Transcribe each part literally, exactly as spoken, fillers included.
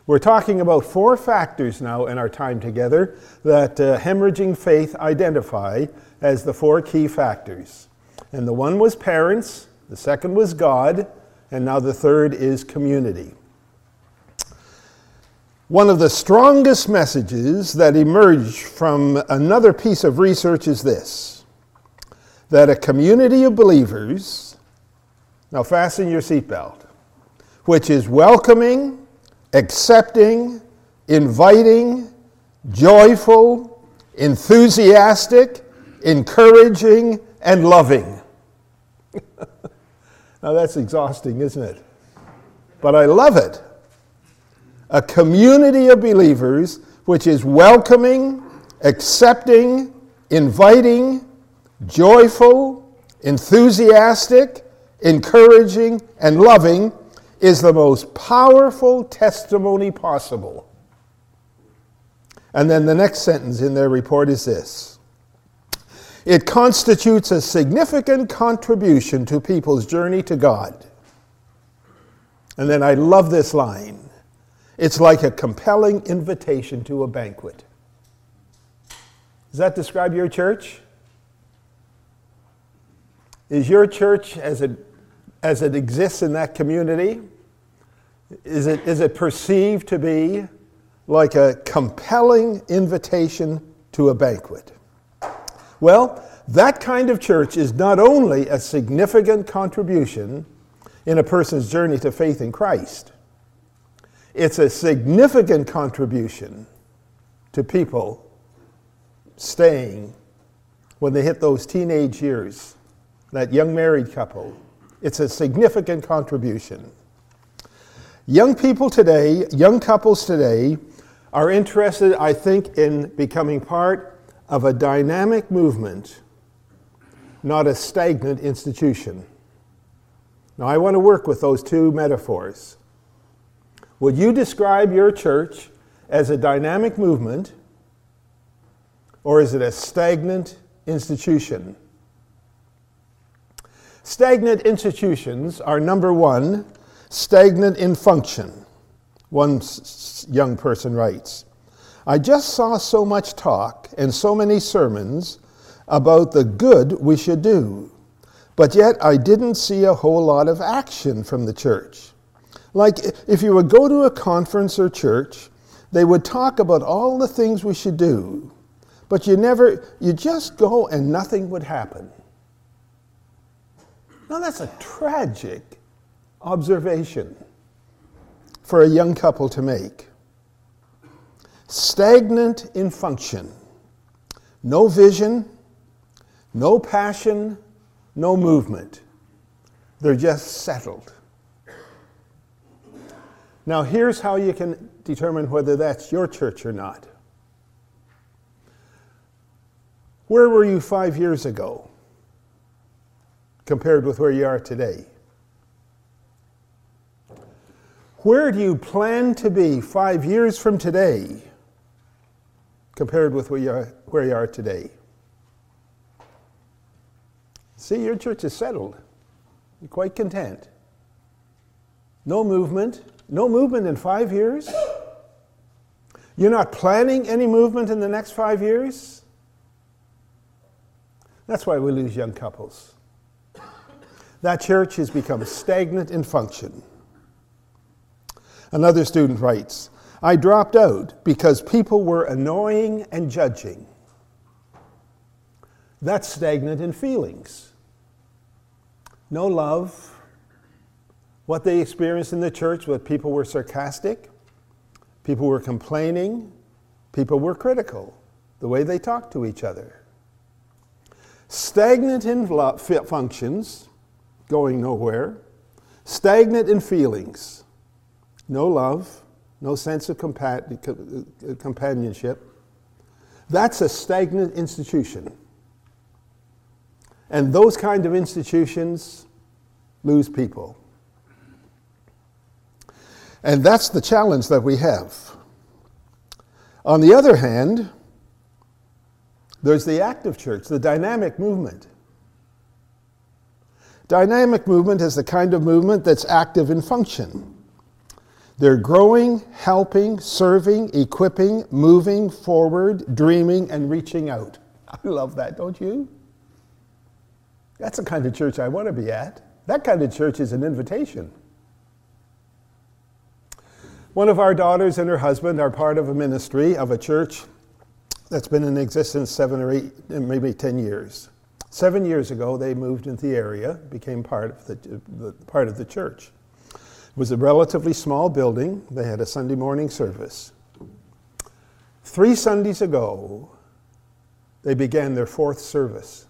We're talking about four factors now in our time together that uh, Hemorrhaging Faith identify as the four key factors. And the one was parents, the second was God, and now the third is community. One of the strongest messages that emerge from another piece of research is this, that a community of believers, now fasten your seatbelt, which is welcoming, accepting, inviting, joyful, enthusiastic, encouraging, and loving. Now that's exhausting, isn't it? But I love it. A community of believers which is welcoming, accepting, inviting, joyful, enthusiastic, encouraging, and loving is the most powerful testimony possible. And then the next sentence in their report is this. It constitutes a significant contribution to people's journey to God. And then I love this line. It's like a compelling invitation to a banquet. Does that describe your church? Is your church, as it, as it exists in that community, is it, is it perceived to be like a compelling invitation to a banquet? Well, that kind of church is not only a significant contribution in a person's journey to faith in Christ, it's a significant contribution to people staying when they hit those teenage years, that young married couple. It's a significant contribution. Young people today, young couples today, are interested, I think, in becoming part of a dynamic movement, not a stagnant institution. Now, I want to work with those two metaphors. Would you describe your church as a dynamic movement, or is it a stagnant institution? Stagnant institutions are, number one, stagnant in function. One young person writes, I just saw so much talk and so many sermons about the good we should do, but yet I didn't see a whole lot of action from the church. Like if you would go to a conference or church, they would talk about all the things we should do, but you never, you just go and nothing would happen. Now that's a tragic observation for a young couple to make. Stagnant in function. No vision, no passion, no movement. They're just settled. Now here's how you can determine whether that's your church or not. Where were you five years ago compared with where you are today? Where do you plan to be five years from today compared with where you are, where you are today? See, your church is settled. You're quite content. No movement. No movement in five years? You're not planning any movement in the next five years? That's why we lose young couples. That church has become stagnant in function. Another student writes, I dropped out because people were annoying and judging. That's stagnant in feelings. No love. What they experienced in the church was people were sarcastic, people were complaining, people were critical, the way they talked to each other. Stagnant in functions, going nowhere. Stagnant in feelings. No love, no sense of compa- companionship. That's a stagnant institution. And those kind of institutions lose people. And that's the challenge that we have. On the other hand, there's the active church, the dynamic movement. Dynamic movement is the kind of movement that's active in function. They're growing, helping, serving, equipping, moving forward, dreaming, and reaching out. I love that, don't you? That's the kind of church I want to be at. That kind of church is an invitation. One of our daughters and her husband are part of a ministry of a church that's been in existence seven or eight, maybe ten years. Seven years ago, they moved into the area, became part of the, the part of the church. It was a relatively small building. They had a Sunday morning service. Three Sundays ago, they began their fourth service.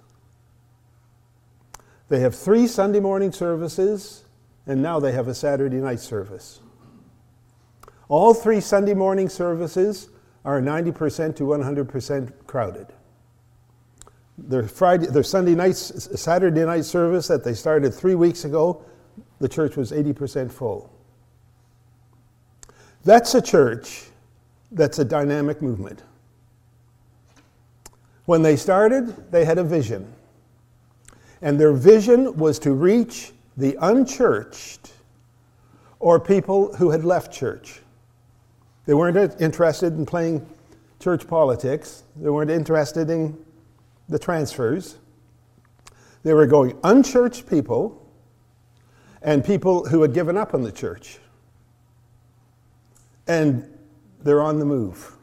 They have three Sunday morning services, and now they have a Saturday night service. All three Sunday morning services are ninety percent to one hundred percent crowded. Their Friday, their Sunday night, Saturday night service that they started three weeks ago, the church was eighty percent full. That's a church that's a dynamic movement. When they started, they had a vision. And their vision was to reach the unchurched or people who had left church. They weren't interested in playing church politics. They weren't interested in the transfers. They were going unchurched people and people who had given up on the church. And they're on the move.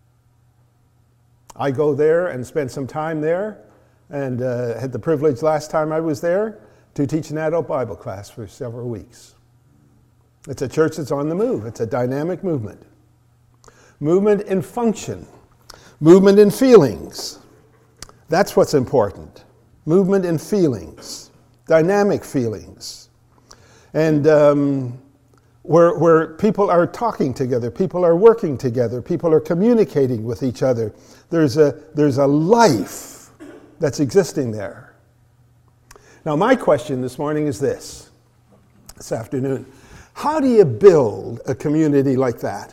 I go there and spend some time there, and uh, had the privilege last time I was there to teach an adult Bible class for several weeks. It's a church that's on the move. It's a dynamic movement. Movement in function. Movement in feelings. That's what's important. Movement in feelings. Dynamic feelings. And um, where, where people are talking together, people are working together, people are communicating with each other. There's a, there's a life that's existing there. Now, my question this morning is this, this afternoon. How do you build a community like that?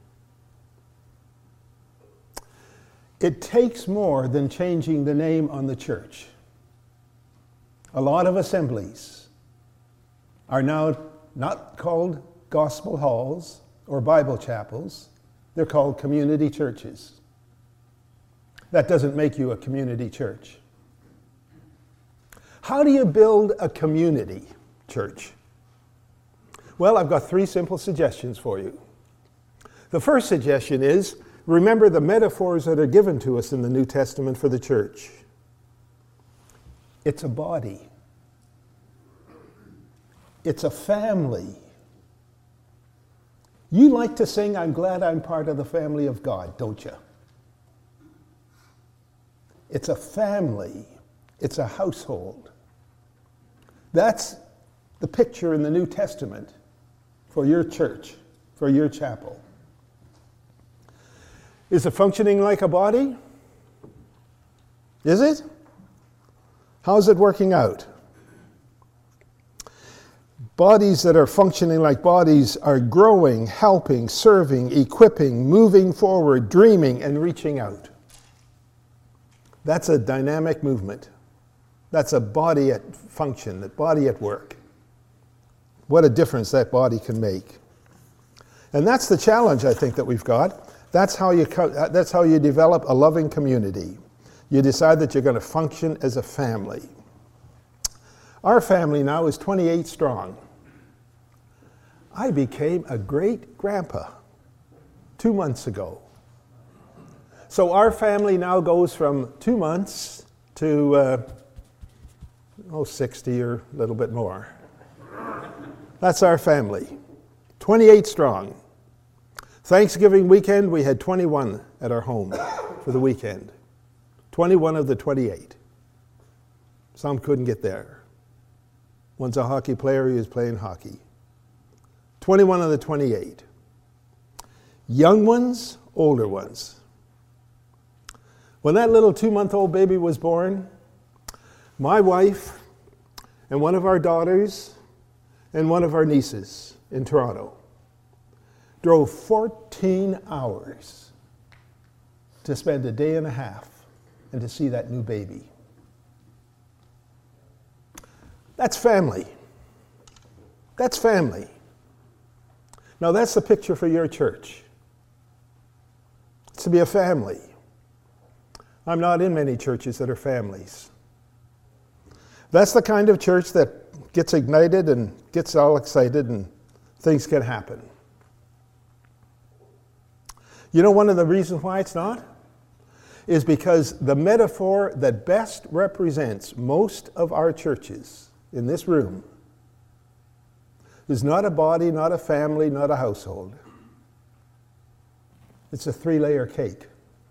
It takes more than changing the name on the church. A lot of assemblies are now not called gospel halls or Bible chapels. They're called community churches. That doesn't make you a community church. How do you build a community church? Well, I've got three simple suggestions for you. The first suggestion is, remember the metaphors that are given to us in the New Testament for the church. It's a body. It's a family. You like to sing, "I'm glad I'm part of the family of God," don't you? It's a family. It's a household. That's the picture in the New Testament for your church, for your chapel. Is it functioning like a body? Is it? How's it working out? Bodies that are functioning like bodies are growing, helping, serving, equipping, moving forward, dreaming, and reaching out. That's a dynamic movement. That's a body at function, a body at work. What a difference that body can make. And that's the challenge, I think, that we've got. That's how you, that's how you develop a loving community. You decide that you're going to function as a family. Our family now is twenty-eight strong. I became a great-grandpa two months ago. So our family now goes from two months to, uh, oh, sixty or a little bit more. That's our family, twenty-eight strong. Thanksgiving weekend, we had twenty-one at our home for the weekend. twenty-one of the twenty-eight. Some couldn't get there. One's a hockey player, he was playing hockey. twenty-one of the twenty-eight. Young ones, older ones. When that little two-month-old baby was born, my wife and one of our daughters and one of our nieces in Toronto drove fourteen hours to spend a day and a half and to see that new baby. That's family. That's family. Now that's the picture for your church. It's to be a family. I'm not in many churches that are families. That's the kind of church that gets ignited and gets all excited and things can happen. You know, one of the reasons why it's not is because the metaphor that best represents most of our churches in this room is not a body, not a family, not a household. It's a three-layer cake.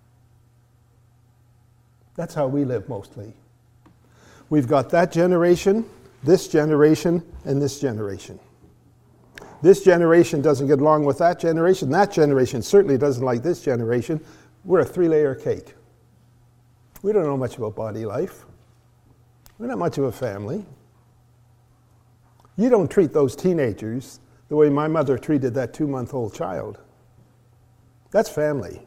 That's how we live mostly. We've got that generation, this generation, and this generation. This generation doesn't get along with that generation. That generation certainly doesn't like this generation. We're a three-layer cake. We don't know much about body life. We're not much of a family. You don't treat those teenagers the way my mother treated that two-month-old child. That's family.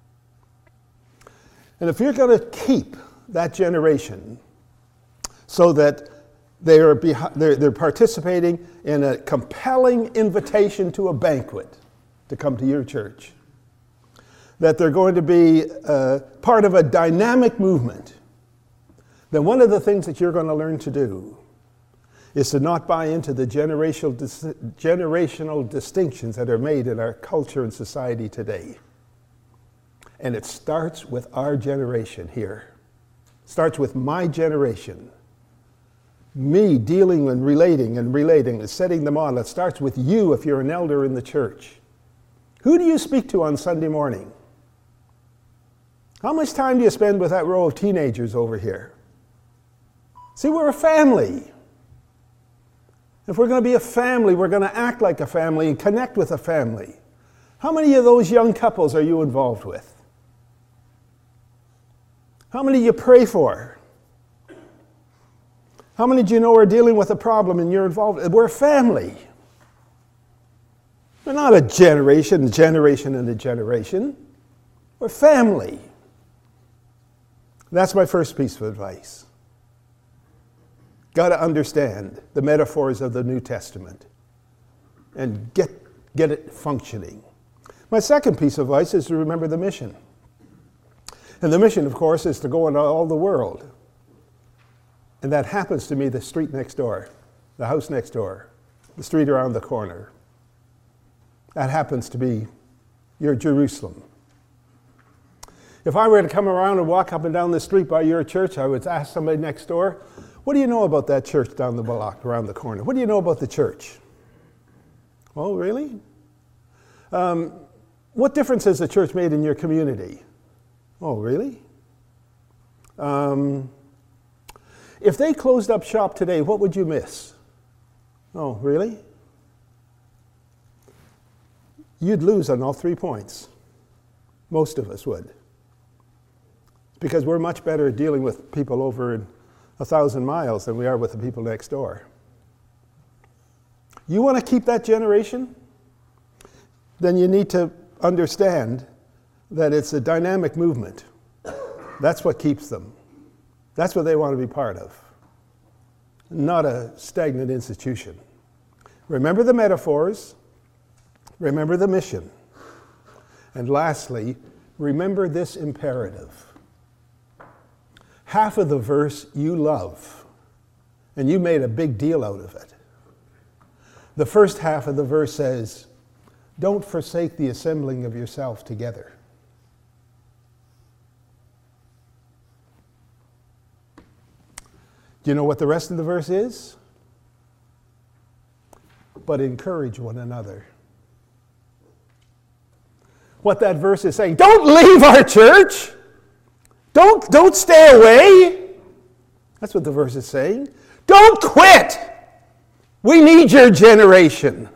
And if you're going to keep that generation so that they are behi- they're, they're participating in a compelling invitation to a banquet to come to your church, that they're going to be uh, part of a dynamic movement, then one of the things that you're going to learn to do is to not buy into the generational, dis- generational distinctions that are made in our culture and society today. And it starts with our generation here. It starts with my generation. Me dealing and relating and relating and setting them on. It starts with you if you're an elder in the church. Who do you speak to on Sunday morning? How much time do you spend with that row of teenagers over here? See, we're a family. If we're going to be a family, we're going to act like a family and connect with a family. How many of those young couples are you involved with? How many do you pray for? How many do you know are dealing with a problem and you're involved? We're a family. We're not a generation, a generation and a generation. We're family. That's my first piece of advice. Got to understand the metaphors of the New Testament and get, get it functioning. My second piece of advice is to remember the mission. And the mission, of course, is to go into all the world. And that happens to be the street next door, the house next door, the street around the corner. That happens to be your Jerusalem. If I were to come around and walk up and down the street by your church, I would ask somebody next door, what do you know about that church down the block, around the corner? What do you know about the church? Oh, really? Um, what difference has the church made in your community? Oh, really? Um, if they closed up shop today, what would you miss? Oh, really? You'd lose on all three points. Most of us would. Because we're much better at dealing with people over in a thousand miles than we are with the people next door. You want to keep that generation? Then you need to understand that it's a dynamic movement. That's what keeps them. That's what they want to be part of. Not a stagnant institution. Remember the metaphors. Remember the mission. And lastly, remember this imperative. Half of the verse you love, and you made a big deal out of it. The first half of the verse says, don't forsake the assembling of yourself together. Do you know what the rest of the verse is? But encourage one another. What that verse is saying, don't leave our church. Don't, don't stay away. That's what the verse is saying. Don't quit. We need your generation.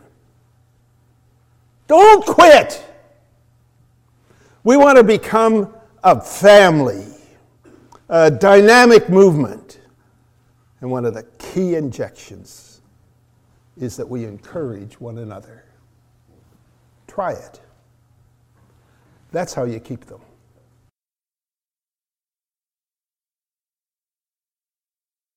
Don't quit. We want to become a family, a dynamic movement. And one of the key injections is that we encourage one another. Try it. That's how you keep them.